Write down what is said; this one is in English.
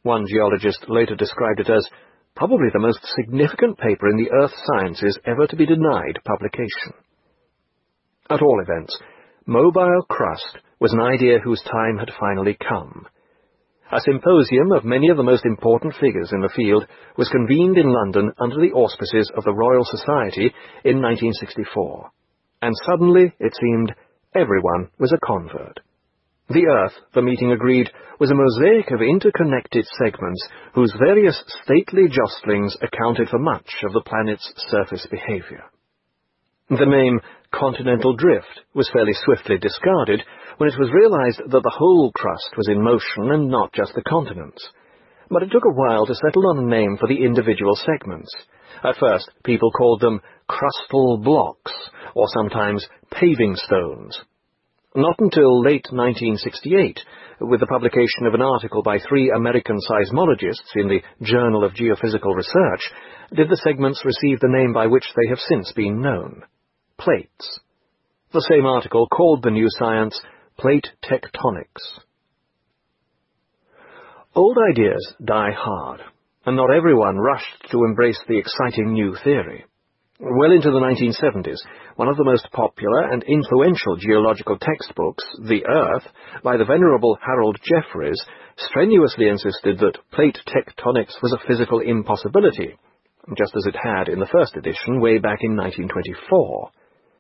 One geologist later described it as probably the most significant paper in the earth sciences ever to be denied publication. At all events, mobile crust was an idea whose time had finally come. A symposium of many of the most important figures in the field was convened in London under the auspices of the Royal Society in 1964, and suddenly, it seemed, everyone was a convert. The Earth, the meeting agreed, was a mosaic of interconnected segments whose various stately jostlings accounted for much of the planet's surface behavior. The name continental drift was fairly swiftly discarded when it was realized that the whole crust was in motion and not just the continents. But it took a while to settle on a name for the individual segments. At first, people called them crustal blocks, or sometimes paving stones. Not until late 1968, with the publication of an article by 3 American seismologists in the Journal of Geophysical Research, did the segments receive the name by which they have since been known: plates. The same article called the new science plate tectonics. Old ideas die hard, and not everyone rushed to embrace the exciting new theory. Well into the 1970s, one of the most popular and influential geological textbooks, The Earth, by the venerable Harold Jeffreys, strenuously insisted that plate tectonics was a physical impossibility, just as it had in the first edition way back in 1924.